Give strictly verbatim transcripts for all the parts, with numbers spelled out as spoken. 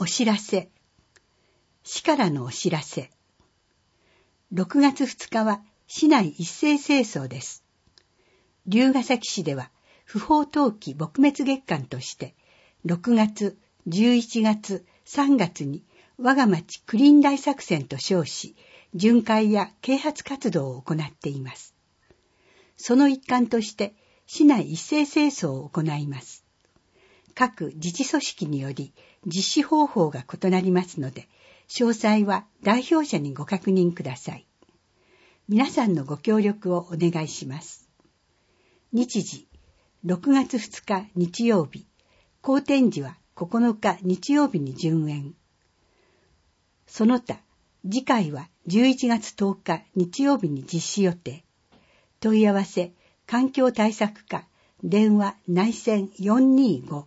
お知らせ。市からのお知らせ。ろくがつふつかは市内一斉清掃です。龍ケ崎市では不法投棄撲滅月間としてろくがつ、じゅういちがつ、さんがつに我が町クリーン大作戦と称し、巡回や啓発活動を行っています。その一環として市内一斉清掃を行います。各自治組織により実施方法が異なりますので、詳細は代表者にご確認ください。皆さんのご協力をお願いします。日時、ろくがつふつか日曜日、公展時はここのか日曜日に順延。その他、次回はじゅういちがつとおか日曜日に実施予定。問い合わせ、環境対策課、電話内線よんにーご。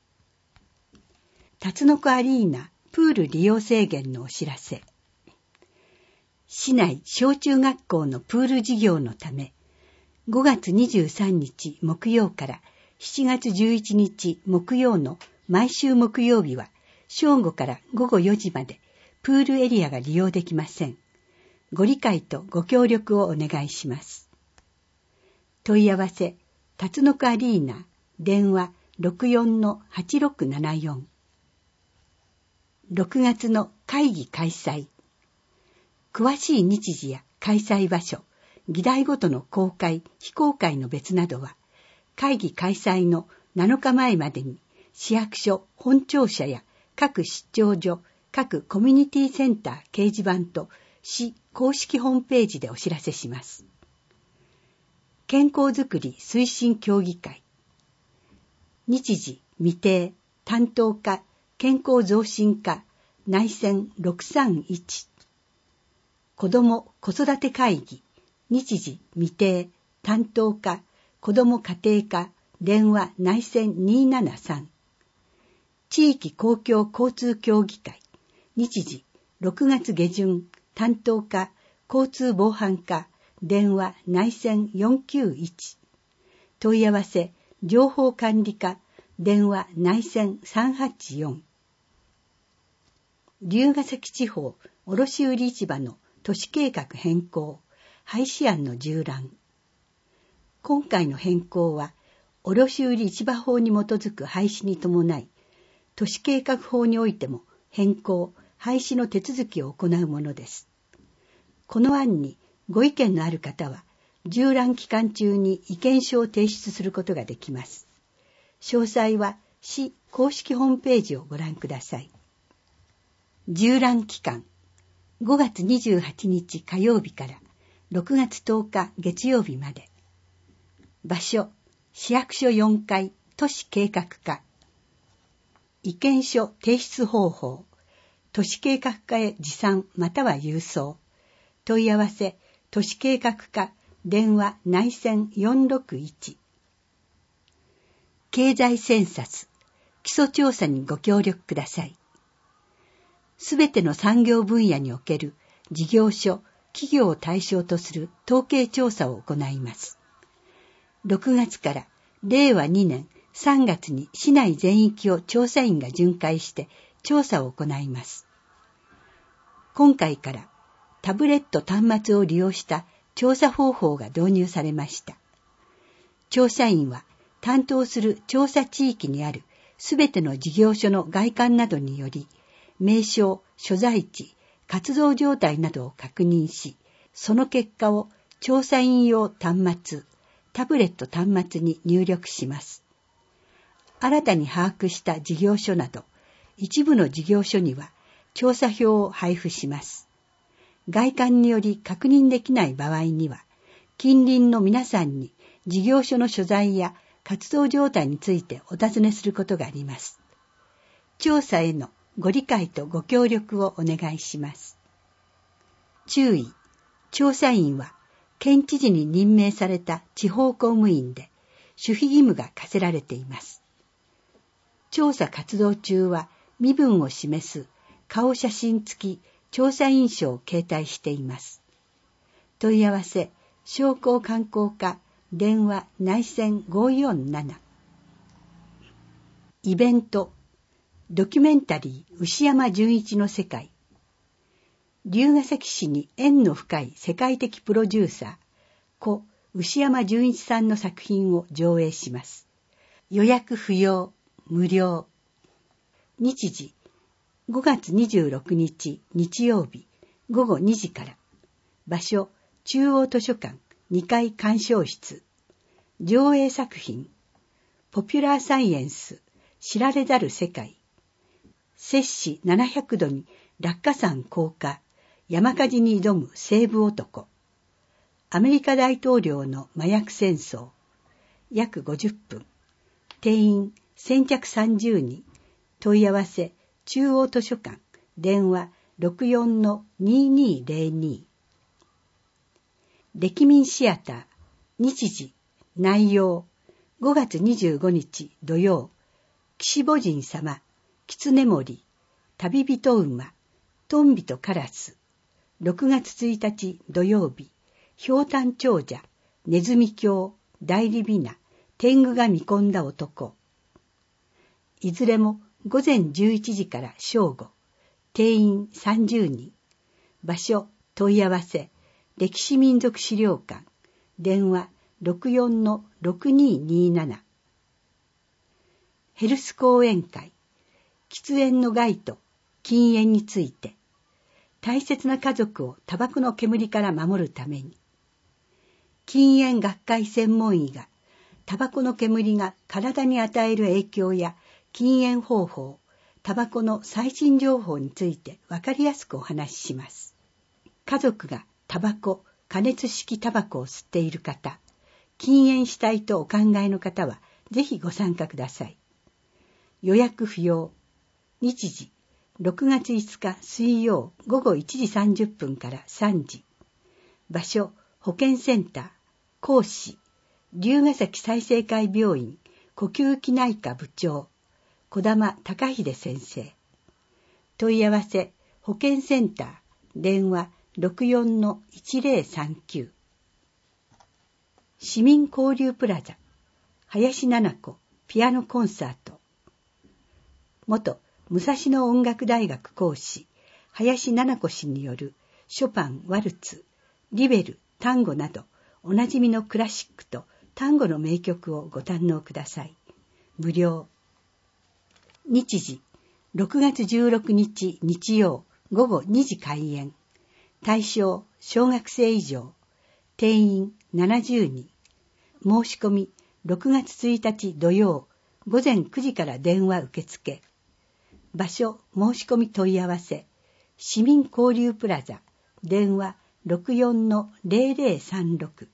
辰の子アリーナプール利用制限のお知らせ。市内小中学校のプール事業のため、ごがつにじゅうさんにち木曜からしちがつじゅういちにち木曜の毎週木曜日は正午からごごよじまでプールエリアが利用できません。ご理解とご協力をお願いします。問い合わせ、辰の子アリーナ、電話 ろくよんのはちろくななよん。ろくがつの会議開催。詳しい日時や開催場所、議題ごとの公開、非公開の別などは、会議開催のなのかまえまでに市役所、本庁舎や各出張所、各コミュニティセンター掲示板と市公式ホームページでお知らせします。健康づくり推進協議会。日時未定、担当課、健康増進課、内線ろくさんいち。子ども子育て会議。日時未定、担当課、子ども家庭課、電話内線にーななさん。地域公共交通協議会。日時ろくがつげじゅん、担当課、交通防犯課、電話内線よんきゅういち。問い合わせ、情報管理課、電話内線さんはちよん。龍ケ崎地方卸売市場の都市計画変更、廃止案の縦覧。今回の変更は、卸売市場法に基づく廃止に伴い、都市計画法においても変更、廃止の手続きを行うものです。この案にご意見のある方は、縦覧期間中に意見書を提出することができます。詳細は市公式ホームページをご覧ください。縦覧期間、ごがつにじゅうはちにち火曜日からろくがつとおか月曜日まで。場所、市役所よんかい都市計画課。意見書提出方法、都市計画課へ持参または郵送。問い合わせ、都市計画課、電話内線よんろくいち。経済センサス、基礎調査にご協力ください。すべての産業分野における事業所、企業を対象とする統計調査を行います。ろくがつかられいわにねんさんがつに市内全域を調査員が巡回して調査を行います。今回からタブレット端末を利用した調査方法が導入されました。調査員は担当する調査地域にあるすべての事業所の外観などにより、名称、所在地、活動状態などを確認し、その結果を調査員用端末、タブレット端末に入力します。新たに把握した事業所など、一部の事業所には調査票を配布します。外観により確認できない場合には、近隣の皆さんに事業所の所在や活動状態についてお尋ねすることがあります。調査へのご理解とご協力をお願いします。注意、調査員は県知事に任命された地方公務員で守秘義務が課せられています。調査活動中は身分を示す顔写真付き調査員証を携帯しています。問い合わせ、商工観光課、電話内線ごーよんなな。イベント、 ドキュメンタリー牛山純一の世界。龍ケ崎市に縁の深い世界的プロデューサー、故牛山純一さんの作品を上映します。予約不要、無料。日時、ごがつにじゅうろくにち日曜日、ごごにじから。場所、中央図書館にかい鑑賞室。上映作品、ポピュラーサイエンス、知られざる世界。摂氏ななひゃくどに落下山降下、山火事に挑む西部男。アメリカ大統領の麻薬戦争。約ごじゅっぷん。定員先着さんじゅうにん。問い合わせ、中央図書館、電話 ろくよんのににーぜろに。歴民シアター、日時、内容、ごがつにじゅうごにち土曜、岸母神様、狐森、旅人馬、トンビとカラス。ろくがつついたち土曜日、ひょうたん長者、ネズミ教、代理ビナ、天狗が見込んだ男。いずれもごぜんじゅういちじから正午、定員さんじゅうにん。場所、問い合わせ、歴史民族資料館、電話 ろくよんのろくにーにーなな。ヘルス講演会、喫煙の害と禁煙について、大切な家族をタバコの煙から守るために、禁煙学会専門医がタバコの煙が体に与える影響や禁煙方法、タバコの最新情報についてわかりやすくお話しします。家族がタバコ、加熱式タバコを吸っている方、禁煙したいとお考えの方はぜひご参加ください。予約不要。日時、ろくがついつか水曜ごごいちじさんじゅっぷんからさんじ。場所、保健センター。講師、龍ケ崎済生会病院呼吸器内科部長、児玉隆秀先生。問い合わせ、保健センター、電話 ろくよんのいちぜろさんきゅう。市民交流プラザ、林奈々子ピアノコンサート。元武蔵野音楽大学講師、林奈々子氏によるショパン、ワルツ、リベル、タンゴなど、おなじみのクラシックと単語の名曲をご堪能ください。無料。日時、ろくがつじゅうろくにち日曜ごごにじ開演。対象、小学生以上。定員ななじゅうにん。申し込み、ろくがつついたち土曜ごぜんくじから電話受付。場所、申し込み問い合わせ。市民交流プラザ、電話 ろくよんのぜろぜろさんろく。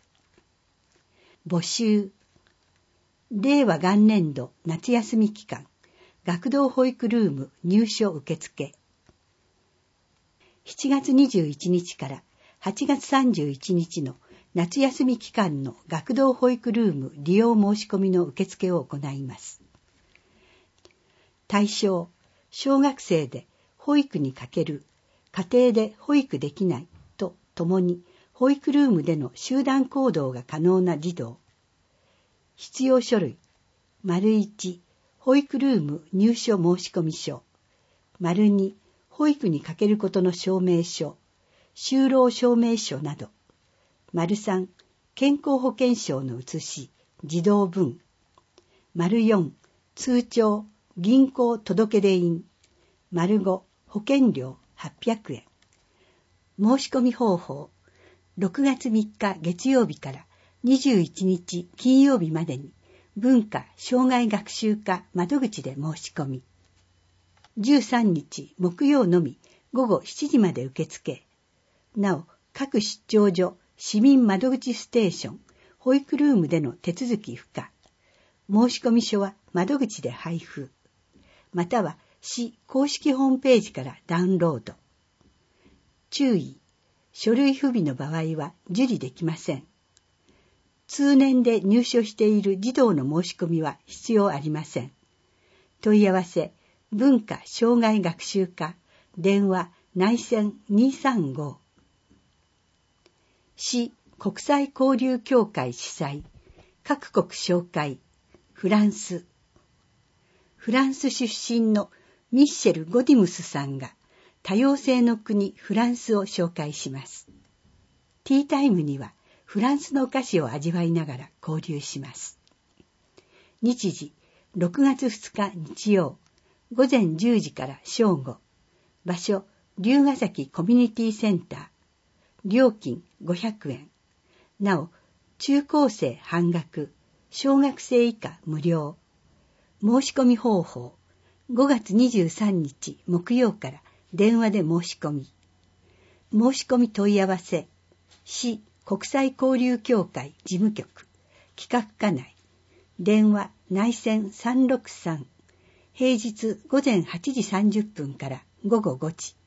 募集。令和元年度夏休み期間、学童保育ルーム入所受付。しちがつにじゅういちにちからはちがつさんじゅういちにちの夏休み期間の学童保育ルーム利用申し込みの受付を行います。対象、小学生で保育にかける、家庭で保育できないとともに、保育ルームでの集団行動が可能な児童。必要書類、丸いち、保育ルーム入所申込書。丸に、保育にかけることの証明書、就労証明書など。丸さん、健康保険証の写し、児童文。丸よん、通帳、銀行届出印。丸ご、保険料はっぴゃくえん。申し込み方法、ろくがつみっか月曜日からにじゅういちにち金曜日までに文化・障害学習課窓口で申し込み。じゅうさんにち木曜のみごごしちじまで受付。なお、各出張所、市民窓口ステーション、保育ルームでの手続き不可。申込書は窓口で配布。または市公式ホームページからダウンロード。注意。書類不備の場合は受理できません。通年で入所している児童の申し込みは必要ありません。問い合わせ、文化・障害学習課、電話内線にさんご。市国際交流協会主催、各国紹介、フランス。 フランス出身のミッシェル・ゴディムスさんが多様性の国フランスを紹介します。ティータイムにはフランスのお菓子を味わいながら交流します。日時ろくがつふつか日曜、午前じゅうじから正午。場所、龍ヶ崎コミュニティセンター。料金ごひゃくえん。なお、中高生半額、小学生以下無料。申し込み方法、ごがつにじゅうさんにち木曜から電話で申し込み。申し込み問い合わせ、市国際交流協会事務局、企画課内。電話内線さんろくさん、平日午前はちじさんじゅっぷんから午後ごじ。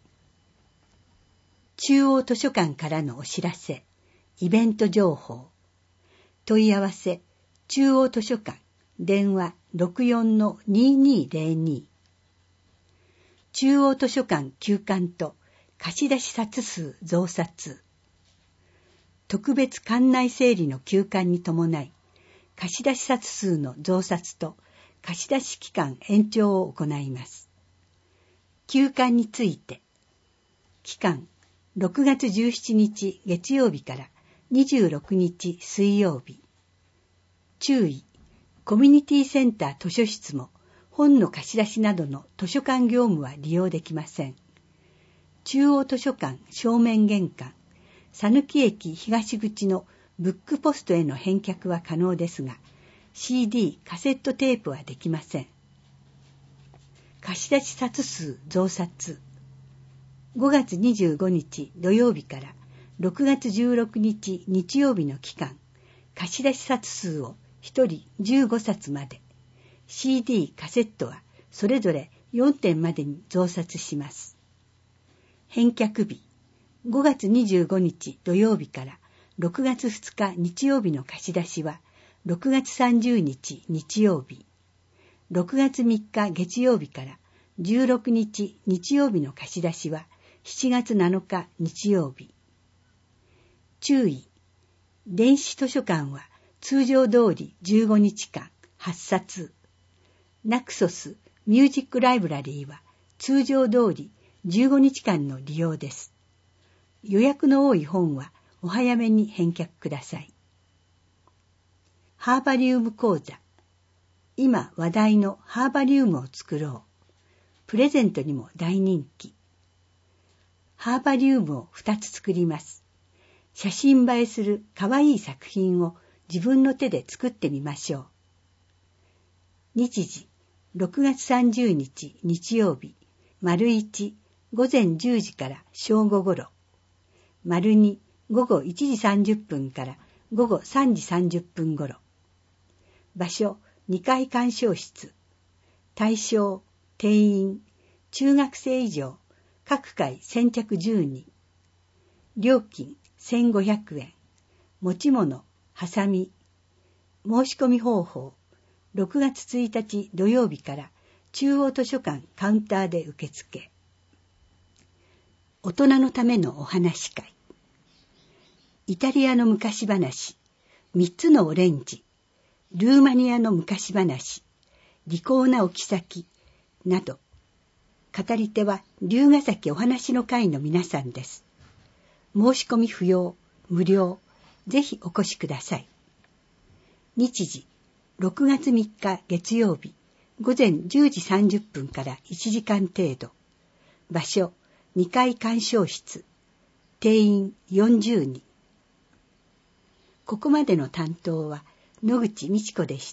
中央図書館からのお知らせ、イベント情報。問い合わせ、中央図書館、電話 ろくよんのににーぜろに。中央図書館休館と貸出冊数増刷。特別館内整理の休館に伴い、貸出冊数の増刷と貸出期間延長を行います。休館について、期間ろくがつじゅうしちにち月曜日からにじゅうろくにち水曜日。注意、コミュニティセンター図書室も本の貸し出しなどの図書館業務は利用できません。中央図書館正面玄関、讃岐駅東口のブックポストへの返却は可能ですが、シーディー、カセットテープはできません。貸し出し冊数増刷。ごがつにじゅうごにち土曜日からろくがつじゅうろくにち日曜日の期間、貸し出し冊数をひとりじゅうごさつまで、シーディー、カセットはそれぞれよんてんまでに増刷します。返却日、ごがつにじゅうごにち土曜日からろくがつふつか日曜日の貸し出しはろくがつさんじゅうにち日曜日、ろくがつみっか月曜日からじゅうろくにち日曜日の貸し出しはしちがつなのか日曜日。注意、電子図書館は通常通りじゅうごにちかんはっさつ。ナクソスミュージックライブラリーは通常通りじゅうごにちかんの利用です。予約の多い本はお早めに返却ください。ハーバリウム講座。今話題のハーバリウムを作ろう。プレゼントにも大人気。ハーバリウムをふたつ作ります。写真映えするかわいい作品を自分の手で作ってみましょう。日時、ろくがつさんじゅうにち日曜日、丸いち、午前じゅうじから正午ごろ。丸に、午後いちじさんじゅっぷんから午後さんじさんじゅっぷんごろ。場所、にかい鑑賞室。対象、定員、中学生以上、各回先着じゅうにん。料金せんごひゃくえん。持ち物、はさみ。申し込み方法、ろくがつついたち土曜日から中央図書館カウンターで受付。大人のためのお話会。イタリアの昔話、みっつのオレンジ、ルーマニアの昔話、利口な置き先など、語り手は龍ヶ崎お話の会の皆さんです。申し込み不要、無料、ぜひお越しください。日時、ろくがつみっか月曜日、午前じゅうじさんじゅっぷんからいちじかん程度。場所、にかい鑑賞室。定員よんじゅうにん。ここまでの担当は野口美智子でした。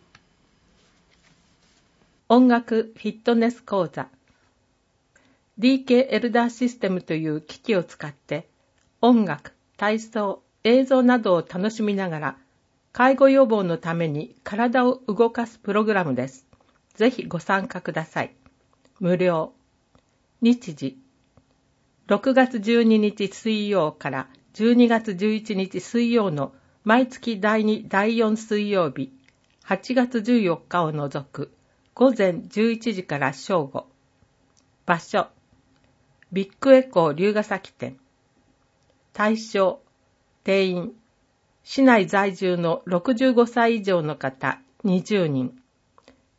音楽フィットネス講座 ディーケー エルダーシステムという機器を使って音楽、体操、映像などを楽しみながら介護予防のために体を動かすプログラムです。ぜひご参加ください。無料。日時ろくがつじゅうににち水曜からじゅうにがつじゅういちにち水曜の毎月だいに、だいよん水曜日、はちがつじゅうよっかを除く午前じゅういちじから正午。場所、ビッグエコー龍ヶ崎店。対象、定員、市内在住のろくじゅうごさい以上の方にじゅうにん。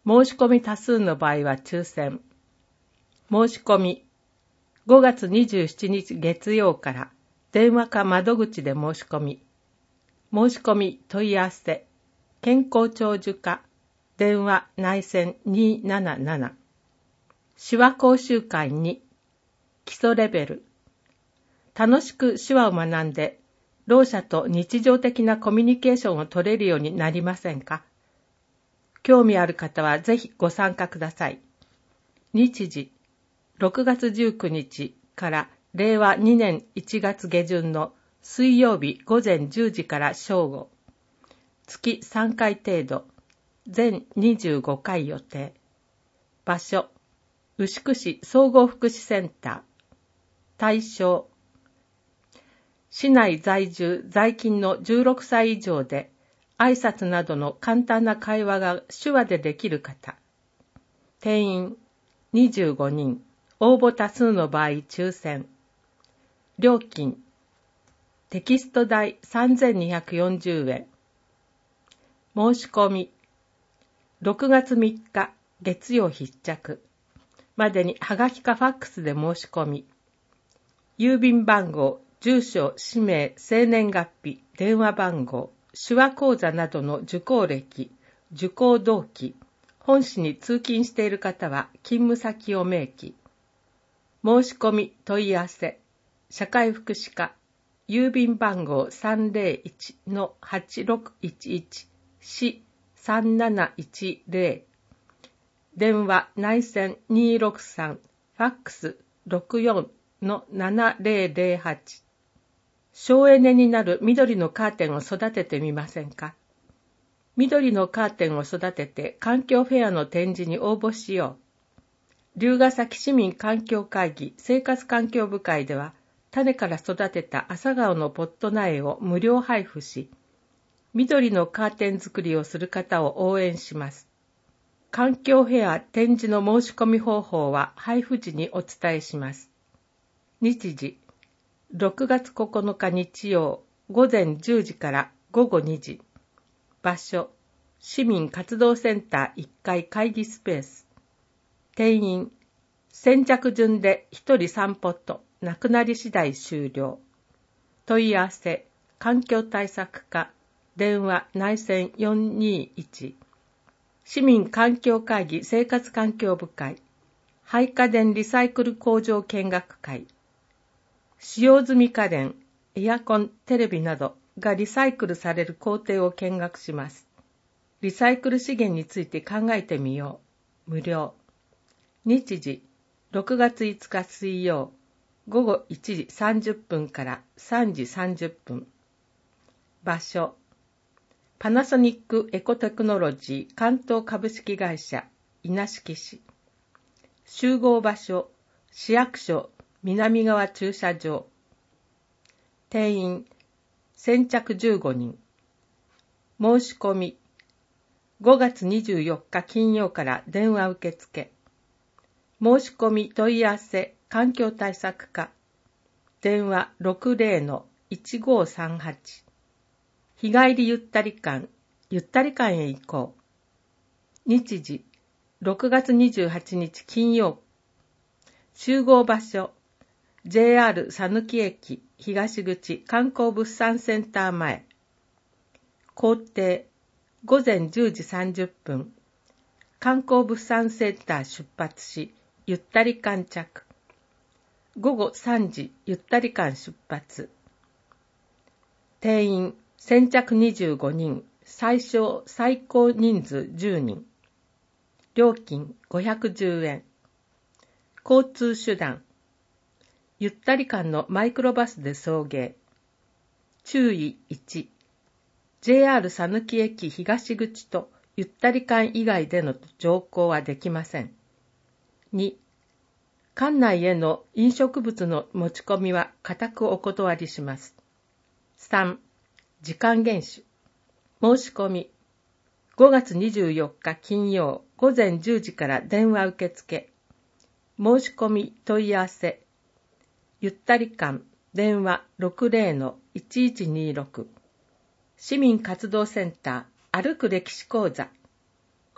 申し込み多数の場合は抽選。申し込み、ごがつにじゅうしちにち月曜から電話か窓口で申し込み。申し込み問い合わせ、健康長寿課、電話内線にーなななな。手話講習会に、基礎レベル。楽しく手話を学んで、ろう者と日常的なコミュニケーションを取れるようになりませんか？興味ある方はぜひご参加ください。日時、ろくがつじゅうくにちかられいわにねんいちがつげじゅんの水曜日ごぜんじゅうじから正午。月さんかい程度、全にじゅうごかい予定。場所、牛久市総合福祉センター。対象、市内在住在勤のじゅうろくさい以上で、挨拶などの簡単な会話が手話でできる方。定員にじゅうごにん、応募多数の場合抽選。料金、テキスト代さんぜんにひゃくよんじゅうえん。申し込み、ろくがつみっか月曜必着までにはがきかファックスで申し込み。郵便番号、住所、氏名、生年月日、電話番号、手話講座などの受講歴、受講動機、本市に通勤している方は勤務先を明記。申し込み問い合わせ、社会福祉課、郵便番号 さんぜろいちのはちろくいちいち 市さんなないちぜろ、電話内線にーろくさん、ファックスろくよんのななぜろぜろはち。省エネになる緑のカーテンを育ててみませんか？緑のカーテンを育てて環境フェアの展示に応募しよう。龍ヶ崎市民環境会議生活環境部会では、種から育てた朝顔のポット苗を無料配布し、緑のカーテン作りをする方を応援します。環境フェア展示の申し込み方法は配布時にお伝えします。日時、ろくがつここのか日曜、ごぜんじゅうじからごごにじ。場所、市民活動センターいっかい会議スペース。定員、先着順でひとりさんポット、なくなり次第終了。問い合わせ、環境対策課、電話内線よんにいち。市民環境会議生活環境部会、廃家電リサイクル工場見学会。使用済み家電、エアコン、テレビなどがリサイクルされる工程を見学します。リサイクル資源について考えてみよう。無料。日時、ろくがついつか水曜、ごごいちじさんじゅっぷんからさんじさんじゅっぷん。場所、パナソニックエコテクノロジー関東株式会社稲敷市。集合場所、市役所南側駐車場。定員、先着じゅうごにん。申し込み、ごがつにじゅうよっか金曜から電話受付。申し込み問い合わせ環境対策課。電話ろくぜろのいちごさんはち。日帰りゆったり館、ゆったり館へ行こう。日時、ろくがつにじゅうはちにち金曜。集合場所、ジェイアール 佐貫駅東口観光物産センター前。行程、ごぜんじゅうじさんじゅっぷん。観光物産センター出発し、ゆったり館着。ごごさんじ、ゆったり館出発。定員、先着にじゅうごにん、最小最高人数じゅうにん。料金ごひゃくじゅうえん。交通手段、ゆったり館のマイクロバスで送迎。注意いち、ジェイアール 佐貫駅東口とゆったり館以外での乗降はできません。に、館内への飲食物の持ち込みは固くお断りします。さん、時間厳守。申し込み、ごがつにじゅうよっか金曜ごぜんじゅうじから電話受付。申し込み問い合わせ、ゆったり館、電話ろくぜろのいちいちにろく。市民活動センター歩く歴史講座。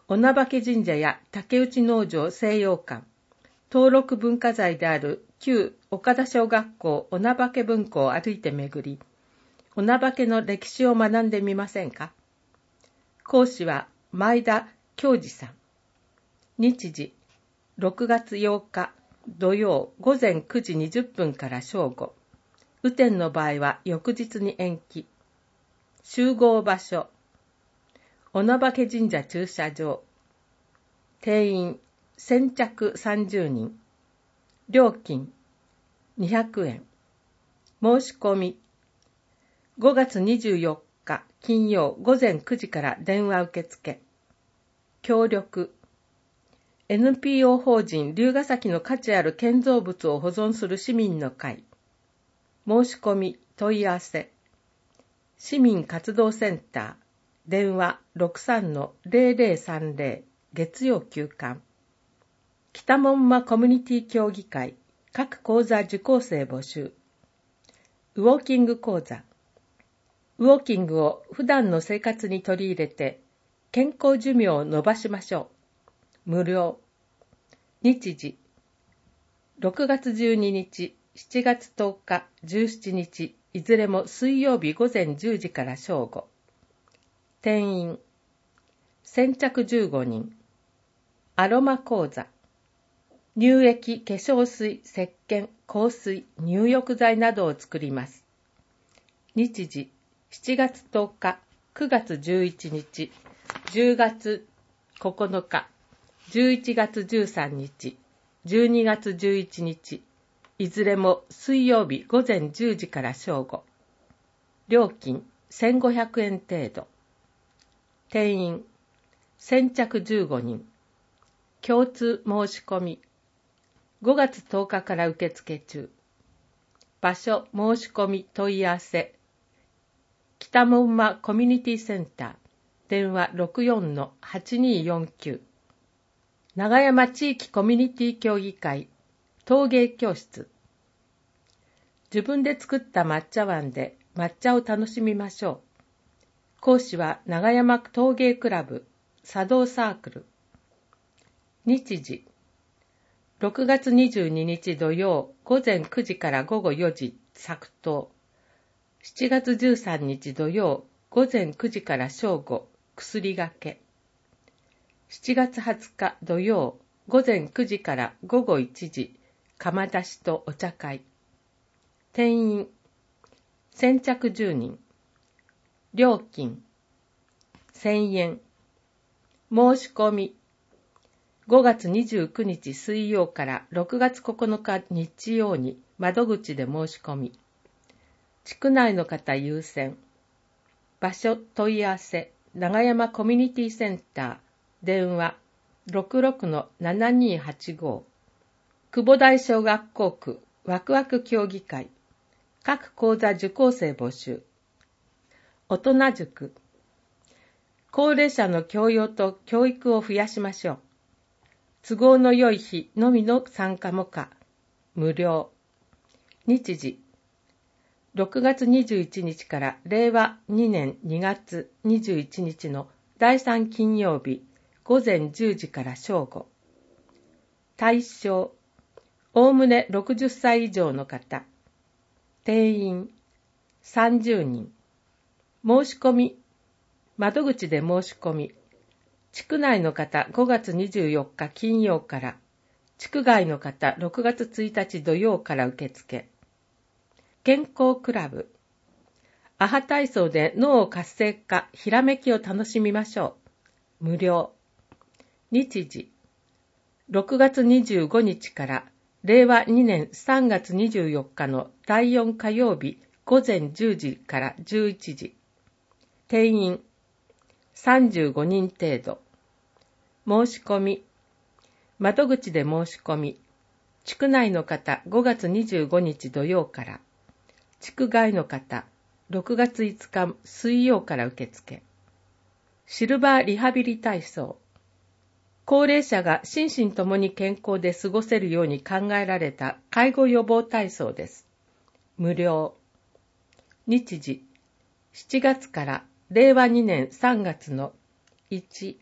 女化神社や竹内農場西洋館、登録文化財である旧岡田小学校女化文庫を歩いて巡り、女化の歴史を学んでみませんか。講師は前田教授さん。日時、ろくがつようか土曜午前くじにじゅっぷんから正午。雨天の場合は翌日に延期。集合場所、女化神社駐車場。定員先着さんじゅうにん。料金にひゃくえん。申し込みごがつにじゅうよっか金曜午前くじから電話受付。協力 エヌピーオー 法人龍ヶ崎の価値ある建造物を保存する市民の会。申し込み問い合わせ市民活動センター電話 ろくさんのゼロゼロさんゼロ 月曜休館。北門馬コミュニティ協議会各講座受講生募集。ウォーキング講座。ウォーキングを普段の生活に取り入れて健康寿命を伸ばしましょう。無料。日時ろくがつじゅうににち、しちがつとおか、じゅうしちにち、いずれも水曜日午前じゅうじから正午。定員先着じゅうごにん。アロマ講座。乳液、化粧水、石鹸、香水、入浴剤などを作ります。日時しちがつとおか、くがつじゅういちにち、じゅうがつここのか、じゅういちがつじゅうさんにち、じゅうにがつじゅういちにち、いずれも水曜日午前じゅうじから正午。料金せんごひゃくえん程度。定員先着じゅうごにん。共通申し込みごがつとおかから受付中。場所申し込み問い合わせ北門馬コミュニティセンター電話 ろくよんのはちにーよんきゅう。長山地域コミュニティ協議会陶芸教室。自分で作った抹茶碗で抹茶を楽しみましょう。講師は長山陶芸クラブ茶道サークル。日時ろくがつにじゅうににち土曜午前くじからごごよじ作刀。しちがつじゅうさんにち土曜午前くじから正午薬がけ。しちがつはつか土曜午前くじからごごいちじ釜出しとお茶会。定員先着じゅうにん。料金せんえん。申し込みごがつにじゅうくにち水曜からろくがつここのか日曜に窓口で申し込み。地区内の方優先。場所問い合わせ長山コミュニティセンター電話 ろくろくのななにーはちご。久保台小学校区ワクワク協議会各講座受講生募集。大人塾。高齢者の教養と教育を増やしましょう。都合の良い日のみの参加も可。無料。日時ろくがつにじゅういちにちかられいわにねんにがつにじゅういちにちのだいさん金曜日午前じゅうじから正午。対象おおむねろくじゅっさい以上の方。定員さんじゅうにん。申し込み窓口で申し込み。地区内の方ごがつにじゅうよっか金曜から、地区外の方ろくがつついたち土曜から受付。健康クラブ。アハ体操で脳を活性化、ひらめきを楽しみましょう。無料。日時ろくがつにじゅうごにちかられいわにねんさんがつにじゅうよっかのだいよんかようび午前じゅうじからじゅういちじ。定員さんじゅうごにん程度。申し込み窓口で申し込み。地区内の方ごがつにじゅうごにち土曜から、地区外の方ろくがついつか水曜から受付。シルバーリハビリ体操。高齢者が心身ともに健康で過ごせるように考えられた介護予防体操です。無料。日時しちがつかられいわにねんさんがつのいち、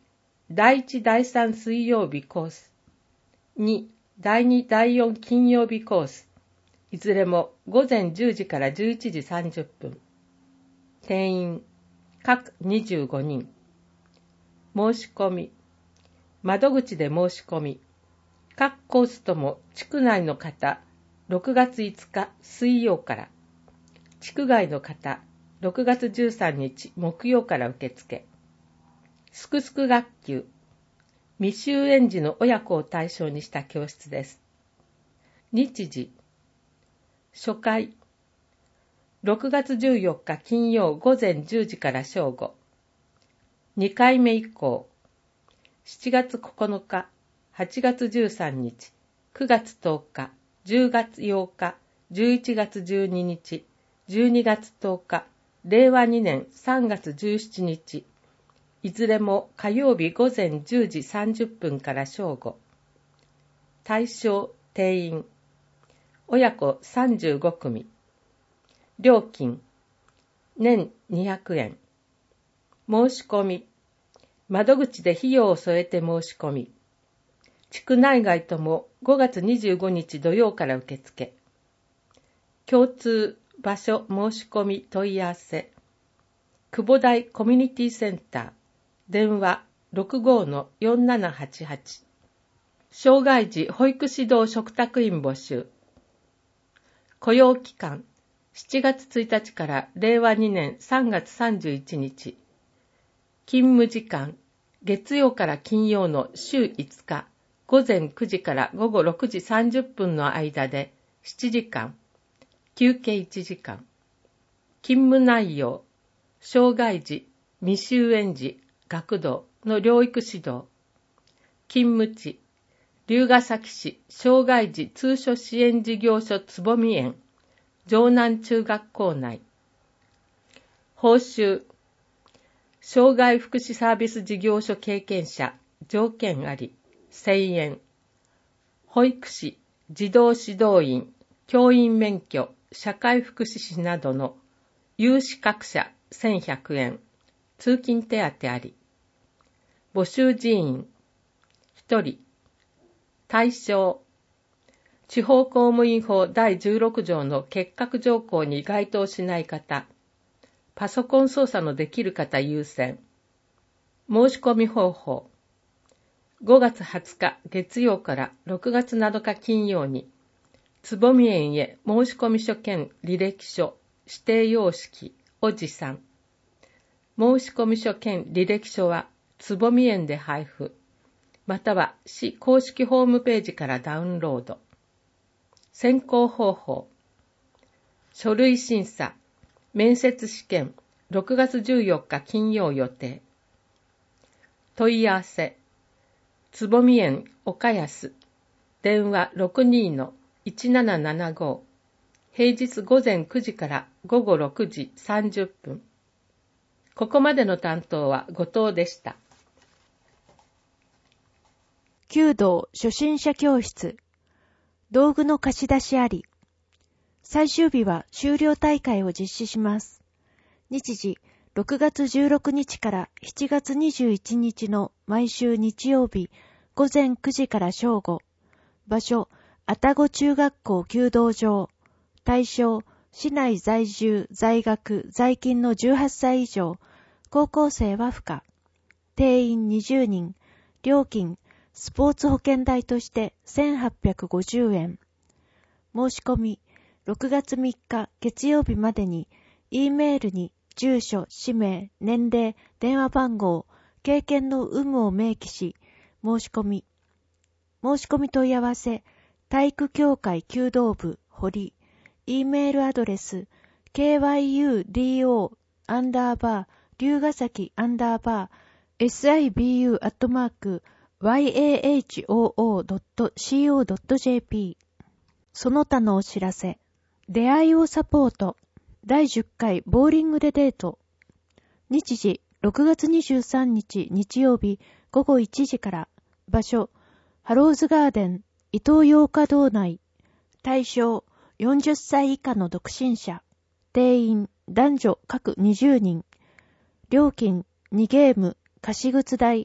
だいいち、だいさん水曜日コース。に、だいに、だいよん金曜日コース。いずれもごぜんじゅうじからじゅういちじさんじゅっぷん。定員、各にじゅうごにん。申し込み。窓口で申し込み。各コースとも地区内の方、ろくがついつか水曜から。地区外の方、ろくがつじゅうさんにち木曜から受付。すくすく学級。未就園児の親子を対象にした教室です。日時。初回。ろくがつじゅうよっか金曜ごぜんじゅうじから正午。にかいめ以降。しちがつここのか、はちがつじゅうさんにち、くがつとおか、じゅうがつようか、じゅういちがつじゅうににち、じゅうにがつとおか、れいわにねんさんがつじゅうしちにち、いずれも火曜日ごぜんじゅうじさんじゅっぷんから正午。対象定員。親子さんじゅうごくみ。料金。年にひゃくえん。申し込み。窓口で費用を添えて申し込み。地区内外ともごがつにじゅうごにち土曜から受付。共通、場所、申し込み、問い合わせ。久保台コミュニティセンター。電話 ろくごのよんななはちはち。障害児保育指導嘱託員募集。雇用期間しちがつついたちかられいわにねんさんがつさんじゅういちにち。勤務時間月曜から金曜の週いつかごぜんくじからごごろくじさんじゅっぷんの間でななじかん。休憩いちじかん。勤務内容障害児、未就園児、学童の療育指導。勤務地、龍ケ崎市障害児通所支援事業所つぼみ園、城南中学校内。報酬、障害福祉サービス事業所経験者、条件あり、せんえん。保育士、児童指導員、教員免許、社会福祉士などの有資格者せんひゃくえん。通勤手当あり。募集人員ひとり。対象地方公務員法だいじゅうろくじょうの欠格条項に該当しない方、パソコン操作のできる方優先。申し込み方法ごがつはつか月曜からろくがつなのか金曜につぼみ園へ申し込み書兼履歴書指定様式を持参。申し込み書兼履歴書はつぼみ園で配布、または市公式ホームページからダウンロード。選考方法。書類審査、面接試験、ろくがつじゅうよっか金曜予定。問い合わせ。つぼみ園岡安、電話 ろくにのいちななななご、平日ごぜんくじからごごろくじさんじゅっぷん。ここまでの担当は後藤でした。 弓道初心者教室。道具の貸し出しあり。最終日は修了大会を実施します。日時、ろくがつじゅうろくにちからしちがつにじゅういちにちの毎週日曜日、ごぜんくじから正午。場所、愛宕中学校弓道場。対象、市内在住、在学、在勤のじゅうはっさい以上。高校生は不可。定員にじゅうにん。料金、スポーツ保険代としてせんはっぴゃくごじゅうえん。申し込み、ろくがつみっか月曜日までに、E メールに住所、氏名、年齢、電話番号、経験の有無を明記し、申し込み。申し込み問い合わせ、体育協会弓道部、堀。E メールアドレス、ケーワイユーディーオー アンダーバー、龍ヶ崎アンダーバー、エスアイビーユー アットマーク、ワイエーエイチオーオードットシーオードットジェーピー。その他のお知らせ。出会いをサポート。だいじゅっかいボーリングでデート。日時、ろくがつにじゅうさんにち日曜日ごごいちじから。場所、ハローズガーデン、伊東洋華堂内。対象、よんじゅっさい以下の独身者。定員、男女各にじゅうにん。料金、にゲーム、貸し靴代、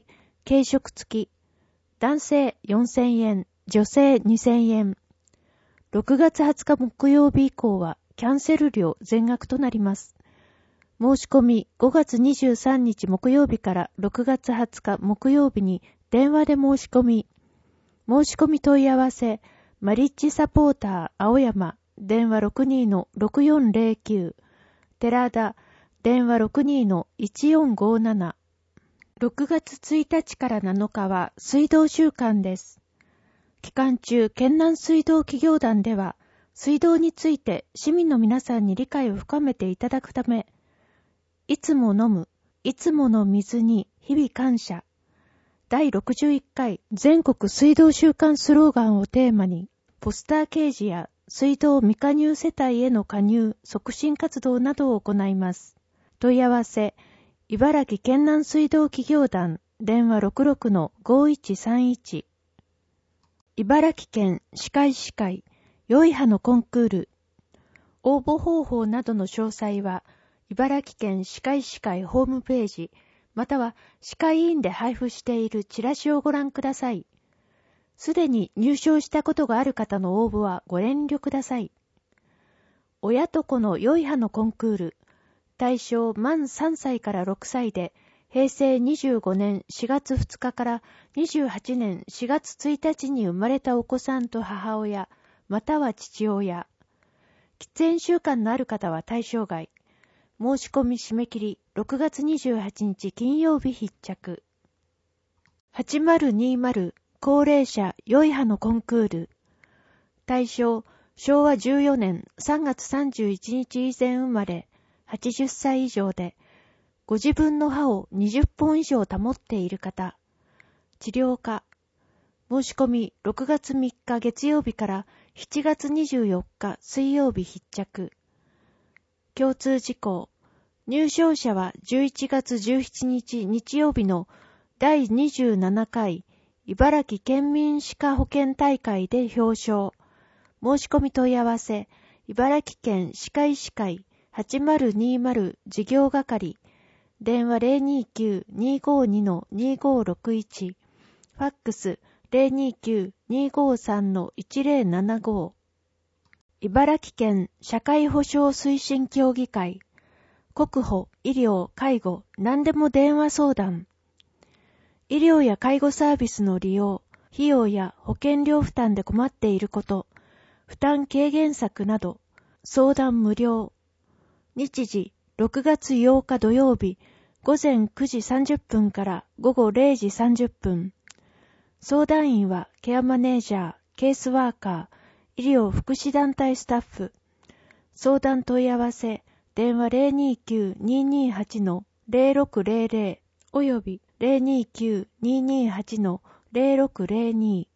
軽食付き。男性よんせんえん、女性にせんえん。ろくがつはつか木曜日以降はキャンセル料全額となります。申し込みごがつにじゅうさんにち木曜日からろくがつはつか木曜日に電話で申し込み。申し込み問い合わせ、マリッジサポーター青山、電話 ろくにのろくよんぜろきゅう、寺田、電話 ろくにのいちよんごなな。ろくがつついたちからなのかは水道週間です。期間中、県南水道企業団では、水道について市民の皆さんに理解を深めていただくため、いつも飲む、いつもの水に日々感謝。だいろくじゅういっかい全国水道週間スローガンをテーマに、ポスター掲示や水道未加入世帯への加入促進活動などを行います。問い合わせ、茨城県南水道企業団、電話 ろくろくのごいちさんいち。茨城県歯科医師会、よい歯のコンクール。応募方法などの詳細は、茨城県歯科医師会ホームページ、または歯科医院で配布しているチラシをご覧ください。すでに入賞したことがある方の応募はご遠慮ください。親と子のよい歯のコンクール。対象満さんさいからろくさいで、平成にじゅうごねんしがつふつかからにじゅうはちねんしがつついたちに生まれたお子さんと母親、または父親。喫煙習慣のある方は対象外。申し込み締め切りろくがつにじゅうはちにち金曜日必着。はちまるにまる高齢者よい歯のコンクール。対象しょうわじゅうよねんさんがつさんじゅういちにち以前生まれ、はちじゅっさい以上で、ご自分の歯をにじゅっぽん以上保っている方。治療科。申し込みろくがつみっか月曜日からしちがつにじゅうよっか水曜日必着。共通事項。入賞者はじゅういちがつじゅうしちにち日曜日のだいにじゅうななかい茨城県民歯科保健大会で表彰。申し込み問い合わせ、茨城県歯科医師会はちまるにまる事業係、電話 ゼロにきゅうにごにのにごろくいち、ファックス ゼロにきゅうにごさんのいちぜろななご。茨城県社会保障推進協議会、国保、医療、介護、何でも電話相談。医療や介護サービスの利用、費用や保険料負担で困っていること、負担軽減策など、相談無料。日時、ろくがつようか土曜日、ごぜんくじさんじゅっぷんからごごれいじさんじゅっぷん。相談員はケアマネージャー、ケースワーカー、医療福祉団体スタッフ。相談問い合わせ、電話 ゼロにきゅうににはちのぜろろくぜろぜろおよび ゼロにきゅうににはちのぜろろくぜろに。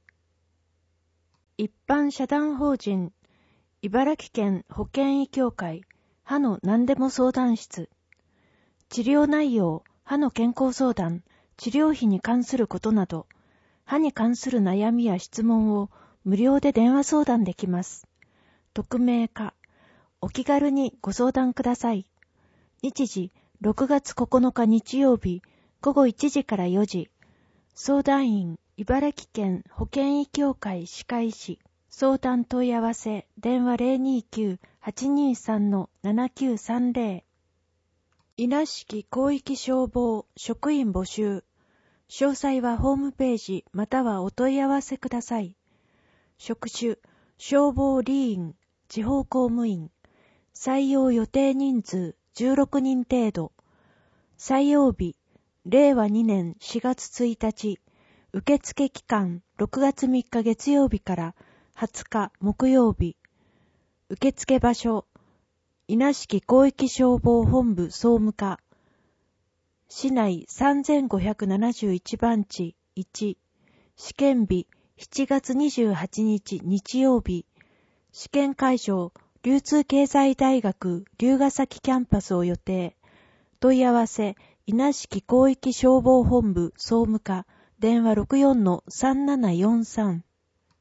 一般社団法人、茨城県保健医協会、歯の何でも相談室。治療内容、歯の健康相談、治療費に関することなど、歯に関する悩みや質問を無料で電話相談できます。匿名化。お気軽にご相談ください。日時、ろくがつここのか日曜日、ごごいちじからよじ。相談員、茨城県保健医協会歯科医師。相談問い合わせ、電話 ゼロにきゅうはちにさんのななきゅうさんぜろ。稲敷広域消防職員募集。詳細はホームページまたはお問い合わせください。職種、消防理員、地方公務員。採用予定人数じゅうろくにん程度。採用日、れいわにねんしがつついたち。受付期間ろくがつみっか月曜日からはつか木曜日。受付場所、稲敷広域消防本部総務課。市内さんぜんごひゃくななじゅういちばんちいち。試験日しちがつにじゅうはちにち日曜日。試験会場、流通経済大学龍ヶ崎キャンパスを予定。問い合わせ、稲敷広域消防本部総務課、電話 ろくよんのさんななよんさん。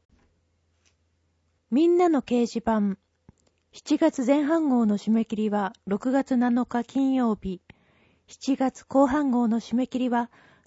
みんなの掲示板。しちがつぜん半号の締め切りはろくがつなのか金曜日。しちがつ後半号の締め切りは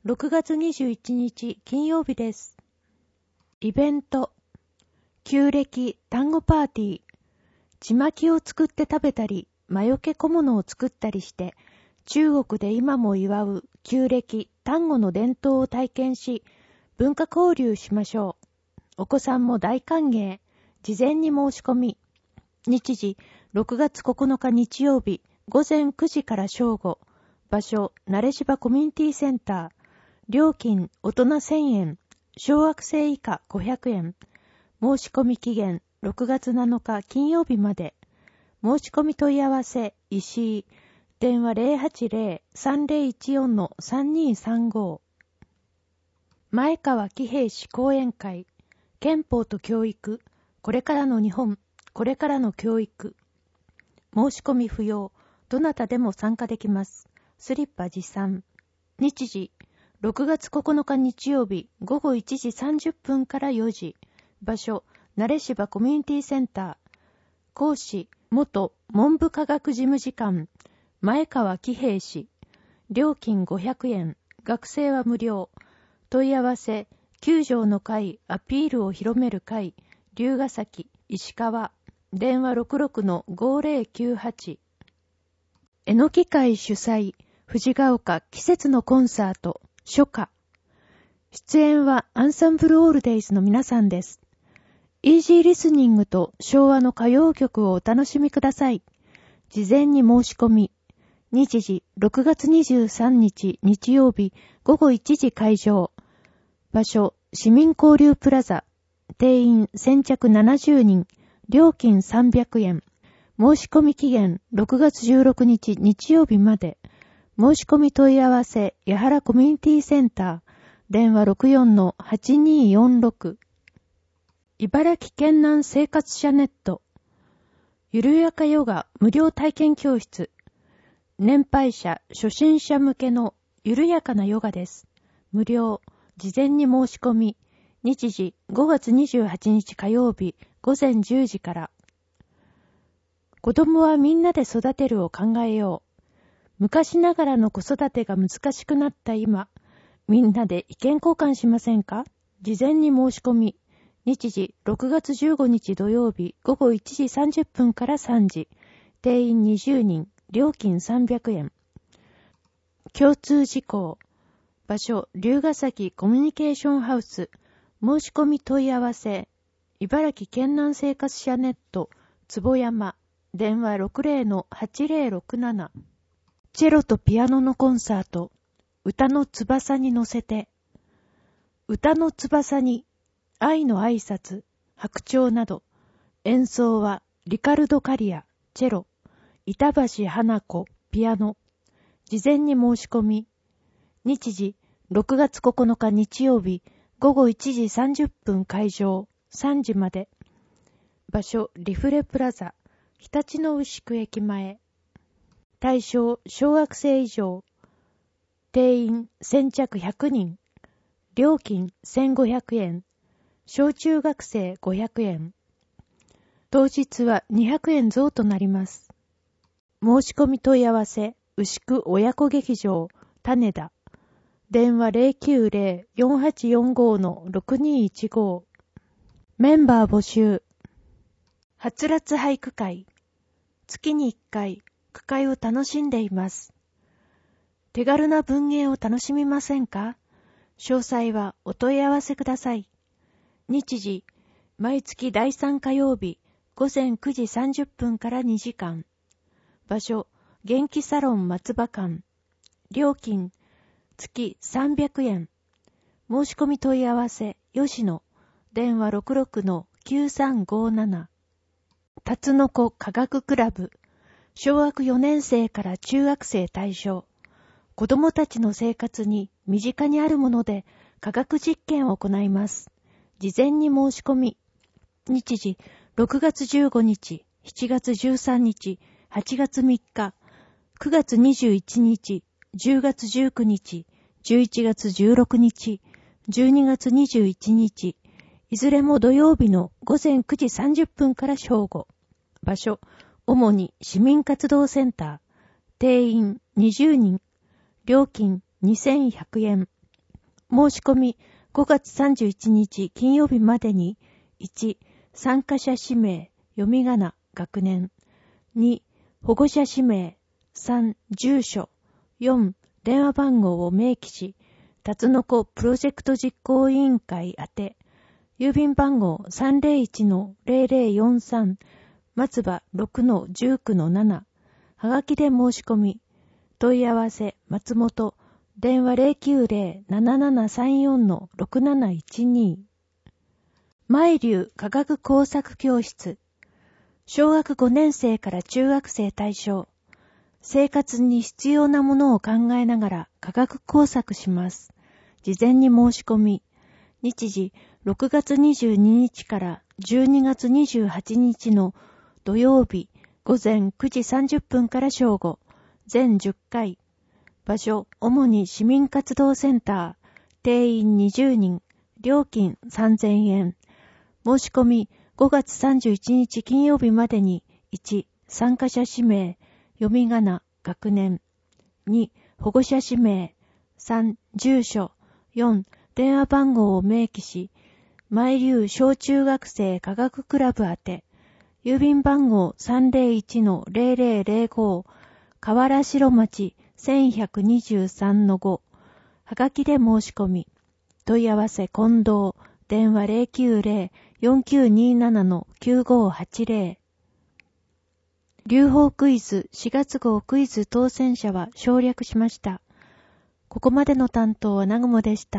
ろくがつにじゅういちにち金曜日です。イベント、旧暦単語パーティー、ちまきを作って食べたり、魔除け小物を作ったりして、中国で今も祝う旧暦単語の伝統を体験し、文化交流しましょう。お子さんも大歓迎。事前に申し込み。日時、ろくがつここのか日曜日、ごぜんくじから正午。場所、なれしばコミュニティセンター。料金、大人せんえん。小学生以下ごひゃくえん。申し込み期限、ろくがつなのか金曜日まで。申し込み問い合わせ、石井。電話 ゼロはちゼロ さんゼロいちよん さんにさんご。前川喜平氏講演会。憲法と教育。これからの日本。これからの教育。申し込み不要。どなたでも参加できます。スリッパ持参。日時、ろくがつここのか日曜日、ごごいちじさんじゅっぷんからよじ。場所、なれしばコミュニティセンター。講師、元文部科学事務次官、前川喜平氏。料金ごひゃくえん。学生は無料。問い合わせ、九条の会、アピールを広める会、龍ヶ崎、石川。電話 ろくろくのごぜろきゅうはち。えのき会主催、藤ヶ丘季節のコンサート、初夏。出演はアンサンブルオールデイズの皆さんです。イージーリスニングと昭和の歌謡曲をお楽しみください。事前に申し込み。日時、ろくがつにじゅうさんにち日曜日、ごごいちじ会場。場所、市民交流プラザ。定員先着ななじゅうにん。料金さんびゃくえん。申し込み期限ろくがつじゅうろくにち日曜日まで。申し込み問い合わせ、やはらコミュニティセンター。電話 ろくよんのはちにーよんろく。茨城県南生活者ネット。ゆるやかヨガ無料体験教室。年配者、初心者向けのゆるやかなヨガです。無料。事前に申し込み。日時、ごがつにじゅうはちにち火曜日、ごぜんじゅうじから。子供はみんなで育てるを考えよう。昔ながらの子育てが難しくなった今、みんなで意見交換しませんか？事前に申し込み。日時、ろくがつじゅうごにち土曜日、ごごいちじさんじゅっぷんからさんじ。定員にじゅうにん、料金さんびゃくえん。共通事項。場所、龍ヶ崎コミュニケーションハウス。申し込み問い合わせ。茨城県南生活者ネット、坪山。電話 ろくぜろのはちぜろろくなな。チェロとピアノのコンサート。歌の翼に乗せて。歌の翼に、愛の挨拶、白鳥など。演奏は、リカルド・カリア、チェロ。板橋花子、ピアノ。事前に申し込み。日時、ろくがつここのか日曜日、ごごいちじさんじゅっぷん会場、さんじまで。場所、リフレプラザ、日立の牛久駅前。対象、小学生以上。定員、先着ひゃくにん。料金、せんごひゃくえん。小中学生ごひゃくえん。当日はにひゃくえん増となります。申し込み問い合わせ、牛久親子劇場、種田。電話 ゼロきゅうゼロ よんはちよんご ろくにいちご。メンバー募集。はつらつ俳句会。月にいっかい、句会を楽しんでいます。手軽な文芸を楽しみませんか？詳細はお問い合わせください。日時、毎月だいさん火曜日、ごぜんくじさんじゅっぷんからにじかん。場所、元気サロン松葉館。料金、月さんびゃくえん。申し込み問い合わせ、吉野。電話 ろくろくのきゅうさんごなな。たつのこ科学クラブ。小学よねん生から中学生対象。子どもたちの生活に身近にあるもので科学実験を行います。事前に申し込み。日時、ろくがつじゅうごにち、しちがつじゅうさんにち、はちがつみっか、くがつにじゅういちにち、じゅうがつじゅうくにち、じゅういちがつじゅうろくにち、じゅうにがつにじゅういちにち、いずれも土曜日のごぜんくじさんじゅっぷんから正午。場所、主に市民活動センター。定員にじゅうにん。料金にせんひゃくえん。 申し込みごがつさんじゅういちにち金曜日までにいち、参加者氏名、読み仮名、学年、に、保護者氏名、さん、住所、よん、電話番号を明記し、たつのこプロジェクト実行委員会宛て、郵便番号 さんぜろいちのぜろぜろよんさん 松葉 ろくのじゅうきゅうのなな、はがきで申し込み、問い合わせ松本、電話 ゼロきゅうゼロ ななななさんよんのろくなないちに。舞龍科学工作教室。小学ごねん生から中学生対象。生活に必要なものを考えながら科学工作します。事前に申し込み。日時ろくがつにじゅうににちからじゅうにがつにじゅうはちにちの土曜日午前くじさんじゅっぷんから正午。全じゅっかい。場所、主に市民活動センター。定員にじゅうにん。料金さんぜんえん。申し込みごがつさんじゅういちにち金曜日までにいち、参加者氏名、読み仮名、学年、に、保護者氏名、さん、住所、よん、電話番号を明記し、舞龍小中学生科学クラブ宛て、郵便番号 さんぜろいちのぜろぜろぜろご、河原城町せんひゃくにじゅうさんのご、はがきで申し込み、問い合わせ近藤、電話 ゼロきゅうゼロ よんきゅうにななのきゅうごはちゼロ。劉邦クイズしがつ号クイズ当選者は省略しました。ここまでの担当は南雲でした。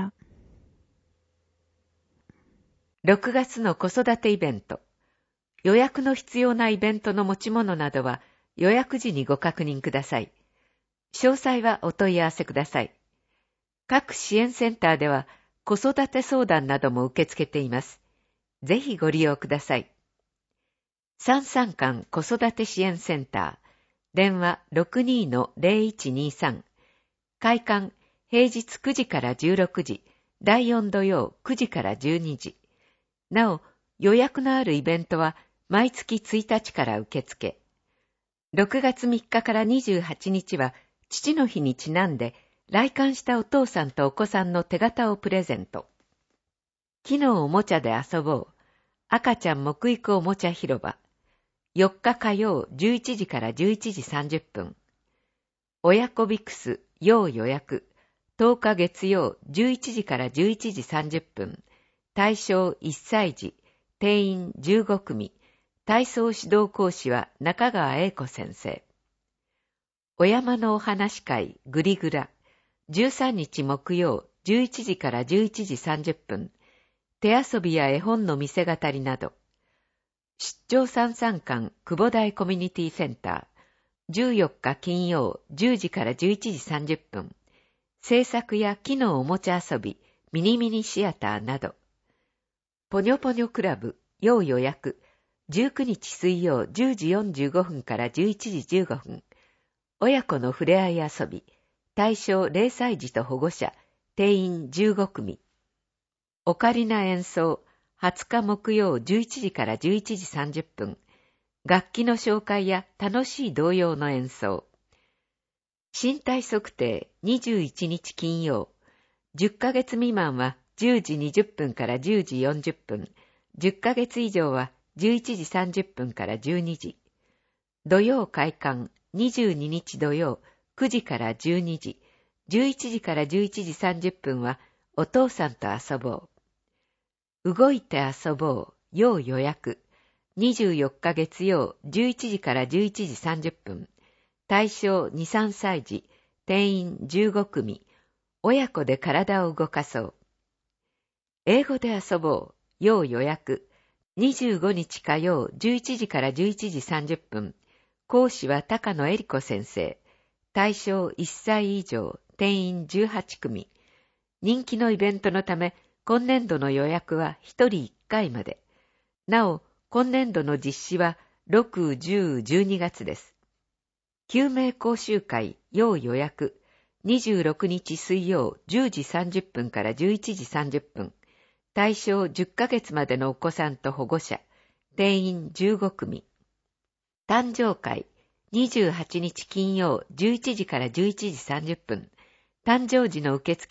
ろくがつの子育てイベント。予約の必要なイベントの持ち物などは予約時にご確認ください。詳細はお問い合わせください。各支援センターでは子育て相談なども受け付けています。ぜひご利用ください。三三館子育て支援センター。電話 ろくにのぜろいちにさん。開館平日くじからじゅうろくじ、だいよん土曜くじからじゅうにじ。なお、予約のあるイベントは毎月ついたちから受付。ろくがつみっかからにじゅうはちにちは父の日にちなんで、来館したお父さんとお子さんの手形をプレゼント。木のおもちゃで遊ぼう。赤ちゃん木育おもちゃ広場。よっか火曜じゅういちじからじゅういちじさんじゅっぷん。親子ビクス要予約。とおか月曜じゅういちじからじゅういちじさんじゅっぷん。対象いっさい児。定員じゅうごくみ。体操指導講師は中川英子先生。お山のお話会グリグラ。じゅうさんにち木曜じゅういちじからじゅういちじさんじゅっぷん。手遊びや絵本の見せ語りなど。出張三三館久保台コミュニティセンター。じゅうよっか金曜じゅうじからじゅういちじさんじゅっぷん。制作や木のおもちゃ遊び、ミニミニシアターなど。ぽにょぽにょクラブ要予約。じゅうくにち水曜じゅうじよんじゅうごふんからじゅういちじじゅうごふん。親子のふれあい遊び。対象れいさい児と保護者。定員じゅうごくみ。オカリナ演奏。はつか木曜じゅういちじからじゅういちじさんじゅっぷん。楽器の紹介や楽しい童謡の演奏。身体測定にじゅういちにち金曜。じゅっかげつ未満はじゅうじにじゅっぷんからじゅうじよんじゅっぷん。じゅっかげつ以上はじゅういちじさんじゅっぷんからじゅうにじ。土曜開館にじゅうににち土曜くじからじゅうにじ。じゅういちじからじゅういちじさんじゅっぷんはお父さんと遊ぼう。動いて遊ぼう。要予約。にじゅうよっか月曜じゅういちじからじゅういちじさんじゅっぷん。対象に、さんさい児。定員じゅうごくみ。親子で体を動かそう。英語で遊ぼう。要予約。にじゅうごにち火曜じゅういちじからじゅういちじさんじゅっぷん。講師は高野恵理子先生。対象いっさい以上。定員じゅうはちくみ。人気のイベントのため、今年度の予約はひとりいっかいまで。なお、今年度の実施はろく、じゅう、じゅうにがつです。救命講習会要予約。にじゅうろくにち水曜じゅうじさんじゅっぷんからじゅういちじさんじゅっぷん。対象じゅっかげつまでのお子さんと保護者。定員じゅうごくみ。誕生会にじゅうはちにち金曜じゅういちじからじゅういちじさんじゅっぷん。誕生時の受付は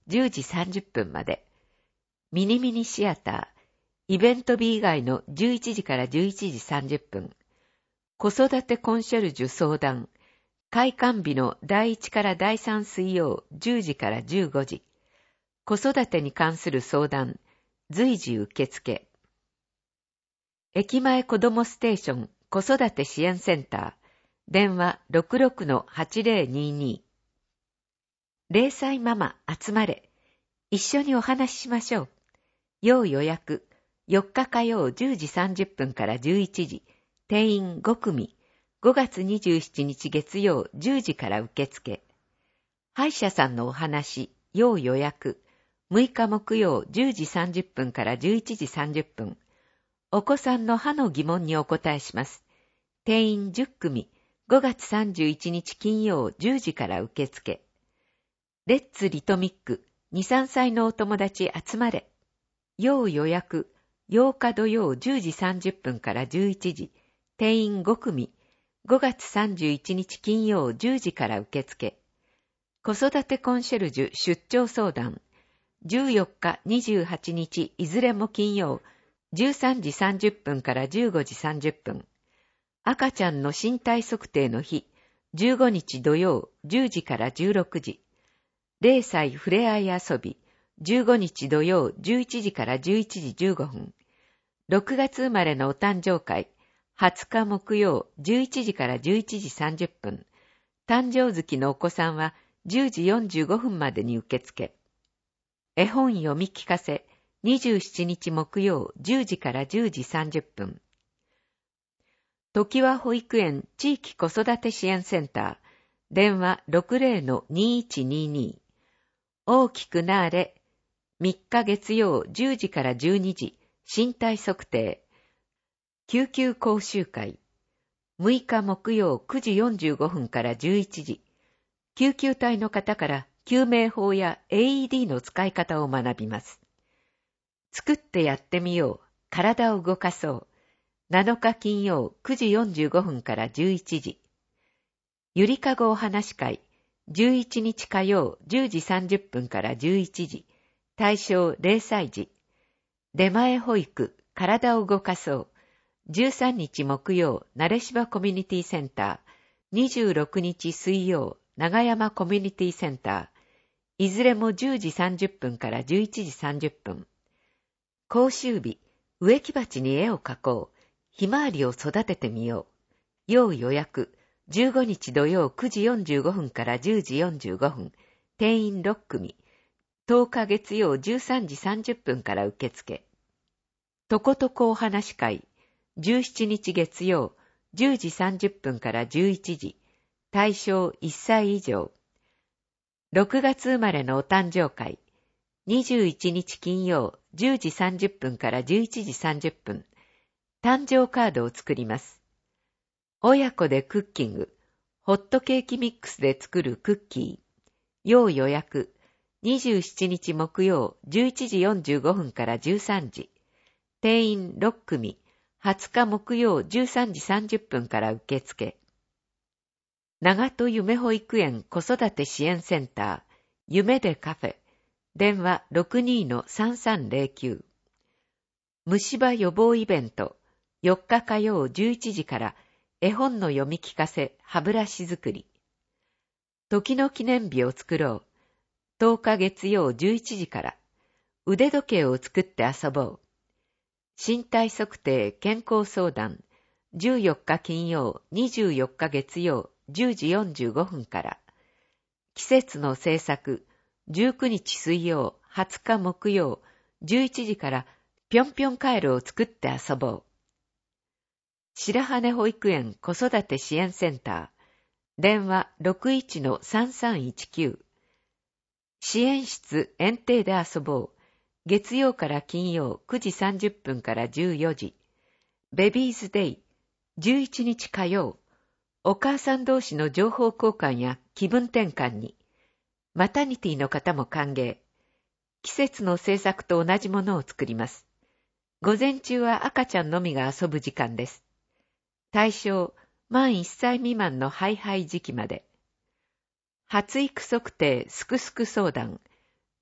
じゅうじさんじゅっぷんまで。ミニミニシアター、イベント日以外のじゅういちじからじゅういちじさんじゅっぷん。子育てコンシェルジュ相談、開館日のだいいちからだいさん水曜じゅうじからじゅうごじ。子育てに関する相談、随時受付。駅前子どもステーション子育て支援センター、電話 ろくろくのはちぜろにに。零歳ママ集まれ。一緒にお話ししましょう。要予約。よっか火曜じゅうじさんじゅっぷんからじゅういちじ。定員ごくみ。ごがつにじゅうしちにち月曜じゅうじから受付。歯医者さんのお話、要予約。むいか木曜じゅうじさんじゅっぷんからじゅういちじさんじゅっぷん。お子さんの歯の疑問にお答えします。定員じゅっくみ。ごがつさんじゅういちにち金曜じゅうじから受付。レッツリトミック。に、さんさいのお友達集まれ。要予約。ようか土曜じゅうじさんじゅっぷんからじゅういちじ。定員ごくみ。ごがつさんじゅういちにち金曜じゅうじから受付。子育てコンシェルジュ出張相談。じゅうよっか、にじゅうはちにちいずれも金曜、じゅうさんじさんじゅっぷんからじゅうごじさんじゅっぷん。赤ちゃんの身体測定の日、じゅうごにち土曜、じゅうじからじゅうろくじ。れいさいふれあい遊び、じゅうごにち土曜、じゅういちじからじゅういちじじゅうごふん。ろくがつ生まれのお誕生会、はつか木曜、じゅういちじからじゅういちじさんじゅっぷん。誕生月のお子さんはじゅうじよんじゅうごふんまでに受付。絵本読み聞かせ、にじゅうしちにち木曜、じゅうじからじゅうじさんじゅっぷん。時和保育園地域子育て支援センター、電話 ろくぜろのにいちにに。大きくなーれ、みっか月曜じゅうじからじゅうにじ、身体測定。救急講習会。むいか木曜くじよんじゅうごふんからじゅういちじ。救急隊の方から救命法や エーイーディー の使い方を学びます。作ってやってみよう。体を動かそう。なのか金曜くじよんじゅうごふんからじゅういちじ。ゆりかごお話会。じゅういちにち火曜じゅうじさんじゅっぷんからじゅういちじ。対象れいさいじ。出前保育。体を動かそう。じゅうさんにち木曜、なれしばコミュニティセンター。にじゅうろくにち水曜、長山コミュニティセンター。いずれもじゅうじさんじゅっぷんからじゅういちじさんじゅっぷん。講習日、植木鉢に絵を描こう。ひまわりを育ててみよう。要予約、じゅうごにち土曜くじよんじゅうごふんからじゅうじよんじゅうごふん。定員ろっくみ。とおか月曜じゅうさんじさんじゅっぷんから受付。とことこお話会。じゅうしちにち月曜、じゅうじさんじゅっぷんからじゅういちじ。対象いっさい以上。ろくがつ生まれのお誕生会。にじゅういちにち金曜、じゅうじさんじゅっぷんからじゅういちじさんじゅっぷん。誕生カードを作ります。親子でクッキング。ホットケーキミックスで作るクッキー。要予約。にじゅうしちにち木曜、じゅういちじよんじゅうごふんからじゅうさんじ。定員ろっくみ。はつか木曜じゅうさんじさんじゅっぷんから受付。長戸夢保育園子育て支援センター、夢でカフェ、電話 ろくにのさんさんぜろきゅう。虫歯予防イベント、よっか火曜じゅういちじから絵本の読み聞かせ、歯ブラシ作り。時の記念日を作ろう。とおか月曜じゅういちじから腕時計を作って遊ぼう。身体測定健康相談、じゅうよっか金曜、にじゅうよっか月曜、じゅうじよんじゅうごふんから。季節の制作、じゅうくにち水曜、はつか木曜、じゅういちじからぴょんぴょんカエルを作って遊ぼう。白羽保育園子育て支援センター、電話 ろくいちのさんさんいちきゅう。支援室園庭で遊ぼう。月曜から金曜くじさんじゅっぷんからじゅうよじ。ベビーズデイ、じゅういちにち火曜。お母さん同士の情報交換や気分転換に。マタニティの方も歓迎。季節の制作と同じものを作ります。午前中は赤ちゃんのみが遊ぶ時間です。対象、満いっさい未満のハイハイ時期まで。発育測定すくすく相談。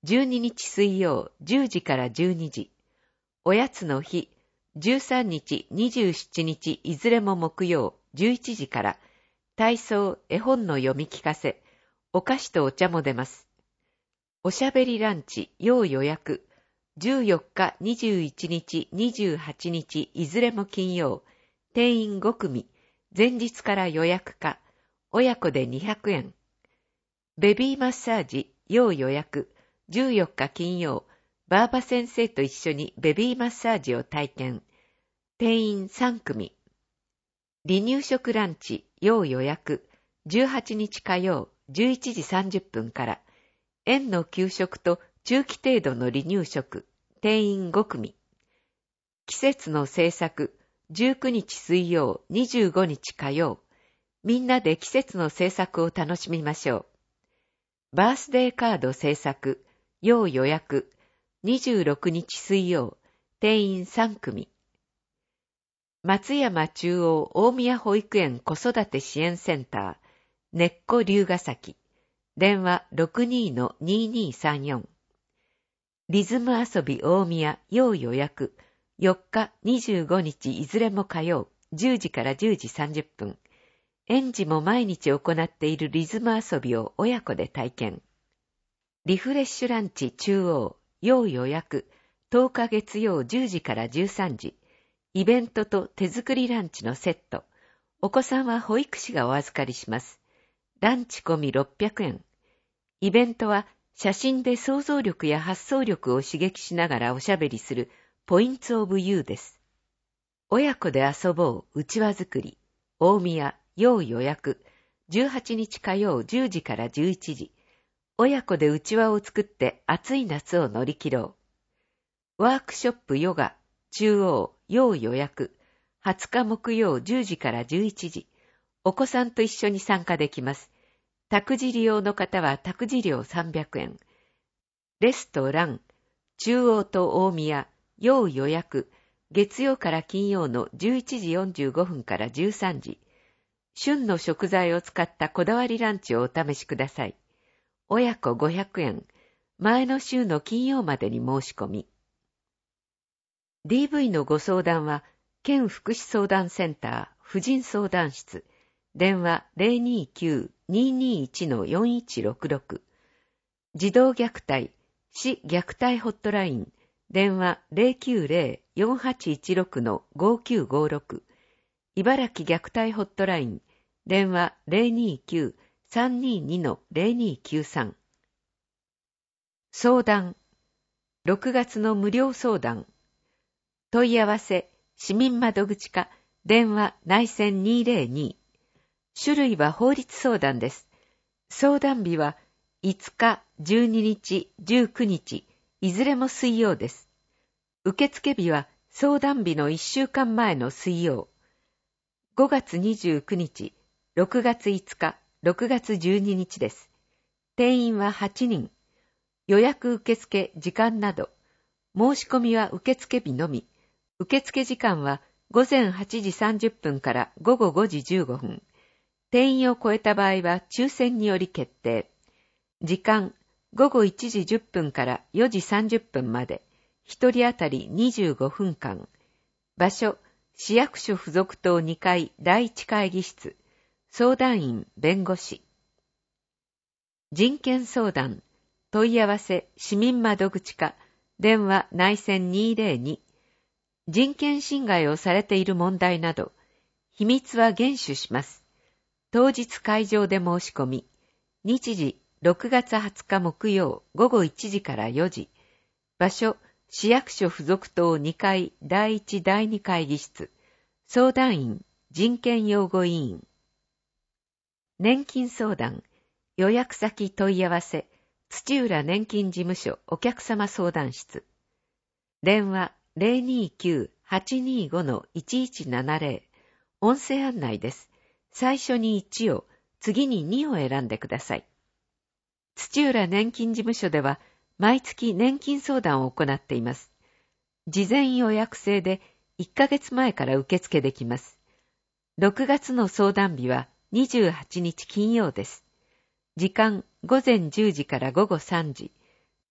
じゅうににち水曜じゅうじからじゅうにじ。おやつの日、じゅうさんにち、にじゅうしちにちいずれも木曜じゅういちじから、体操、絵本の読み聞かせ、お菓子とお茶も出ます。おしゃべりランチ、要予約、じゅうよっか、にじゅういちにち、にじゅうはちにちいずれも金曜、定員ごくみ、前日から予約か、親子でにひゃくえん。ベビーマッサージ、要予約、じゅうよっか金曜、バーバ先生と一緒にベビーマッサージを体験。定員さんくみ。離乳食ランチ、要予約、じゅうはちにち火曜、じゅういちじさんじゅっぷんから、園の給食と中期程度の離乳食、定員ごくみ。季節の制作、じゅうくにち水曜、にじゅうごにち火曜、みんなで季節の制作を楽しみましょう。バースデーカード制作、要予約、にじゅうろくにち水曜、定員さんくみ。松山中央大宮保育園子育て支援センター、根っこ龍ヶ崎、電話 ろくにーのにーにーさんよん。リズム遊び大宮、要予約、よっか、にじゅうごにちいずれも火曜、じゅうじからじゅうじさんじゅっぷん。園児も毎日行っているリズム遊びを親子で体験。リフレッシュランチ中央、要予約、とおか月曜じゅうじからじゅうさんじ。イベントと手作りランチのセット。お子さんは保育士がお預かりします。ランチ込みろっぴゃくえん。イベントは写真で想像力や発想力を刺激しながらおしゃべりするポイントオブユーです。親子で遊ぼううちわ作り。大宮、要予約。じゅうはちにち火曜じゅうじからじゅういちじ。親子でうちわを作って暑い夏を乗り切ろう。ワークショップヨガ、中央、要予約。はつか木曜じゅうじからじゅういちじ。お子さんと一緒に参加できます。託児利用の方は託児料さんびゃくえん。レストラン、中央と大宮、要予約。月曜から金曜のじゅういちじよんじゅうごふんからじゅうさんじ。旬の食材を使ったこだわりランチをお試しください。親子ごひゃくえん。前の週の金曜までに申し込み。ディーブイ のご相談は、県福祉相談センター、婦人相談室、電話 ゼロにーきゅう にーにーいち よんいちろくろく。児童虐待、市虐待ホットライン、電話 ゼロきゅうゼロ よんはちいちろく ごきゅうごろく。茨城虐待ホットライン、電話 ゼロにーきゅう さんにーに ゼロにーきゅうさん。相談、ろくがつの無料相談。問い合わせ、市民窓口課、電話内線にーぜろに。種類は法律相談です。相談日はいつか、じゅうににち、じゅうくにち、いずれも水曜です。受付日は相談日のいっしゅうかんまえの水曜。ごがつにじゅうくにち、ろくがついつか、ろくがつじゅうににちです。定員ははちにん。予約受付時間など、申し込みは受付日のみ。受付時間はごぜんはちじさんじゅっぷんからごごごじじゅうごふん。定員を超えた場合は抽選により決定。時間、ごごいちじじゅっぷんからよじさんじゅっぷんまで。ひとり当たりにじゅうごふんかん。場所、市役所附属棟にかいだいいち会議室。相談員、弁護士。人権相談、問い合わせ、市民窓口課、電話内線にーぜろに。人権侵害をされている問題など、秘密は厳守します。当日会場で申し込み、日時ろくがつはつか木曜ごごいちじからよじ、場所市役所附属棟にかいだいいちだいに会議室、相談員人権擁護委員。年金相談、予約先問い合わせ、土浦年金事務所お客様相談室。電話ゼロにーきゅう はちにーご いちいちななゼロ。音声案内です。最初にいちを、次ににを選んでください。土浦年金事務所では、毎月年金相談を行っています。事前予約制でいっかげつまえから受付できます。ろくがつの相談日はにじゅうはちにち金曜です。時間、ごぜんじゅうじからごごさんじ。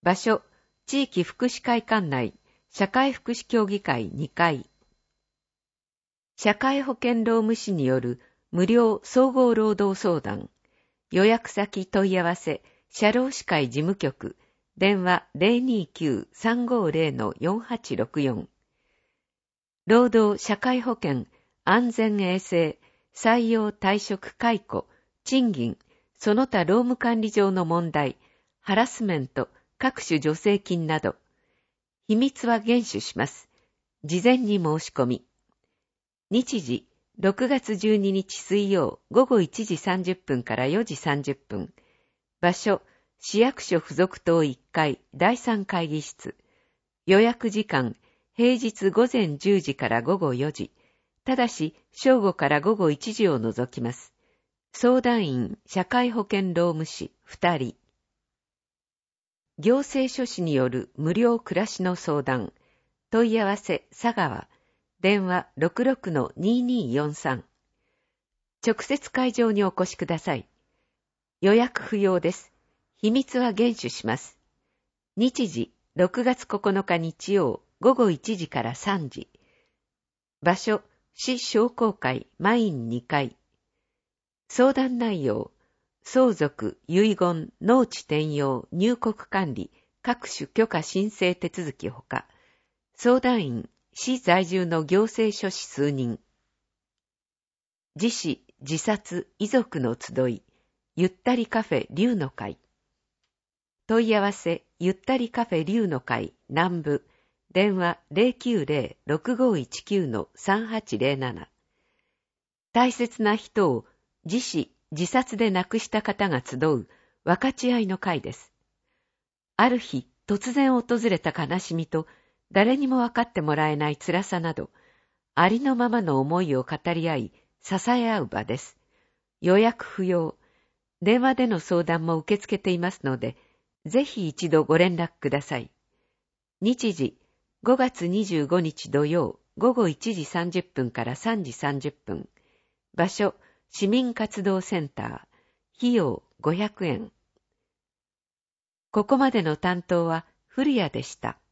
場所、地域福祉会館内、社会福祉協議会にかい。社会保険労務士による無料総合労働相談。予約先問い合わせ、社労士会事務局、電話 ゼロにきゅう さんごゼロ よんはちろくよん。労働社会保険、安全衛生、採用退職解雇、賃金、その他労務管理上の問題、ハラスメント、各種助成金など。秘密は厳守します。事前に申し込み。日時、ろくがつじゅうににち水曜午後いちじさんじゅっぷんからよじさんじゅっぷん。場所、市役所附属棟いっかいだいさん会議室。予約時間、平日午前じゅうじから午後よじ。ただし、正午から午後いちじを除きます。相談員、社会保険労務士ふたり。行政書士による無料暮らしの相談。問い合わせ、佐川。電話 ろくろくのにーにーよんさん。直接会場にお越しください。予約不要です。秘密は厳守します。日時、ろくがつここのか日曜午後いちじからさんじ。場所、市商工会マインにかい。相談内容、相続、遺言、農地転用、入国管理、各種許可申請手続きほか、相談員、市在住の行政書士数人。自死、自殺、遺族の集い、ゆったりカフェ龍の会。問い合わせ、ゆったりカフェ龍の会南部、電話 ゼロきゅうゼロ ろくごいちきゅう のさんはちゼロなな。大切な人を自死、自殺で亡くした方が集う分かち合いの会です。ある日、突然訪れた悲しみと、誰にも分かってもらえない辛さなど、ありのままの思いを語り合い、支え合う場です。予約不要。電話での相談も受け付けていますので、ぜひ一度ご連絡ください。日時、ごがつにじゅうごにち土曜、午後いちじさんじゅっぷんからさんじさんじゅっぷん。場所、市民活動センター。費用ごひゃくえん。ここまでの担当は古谷でした。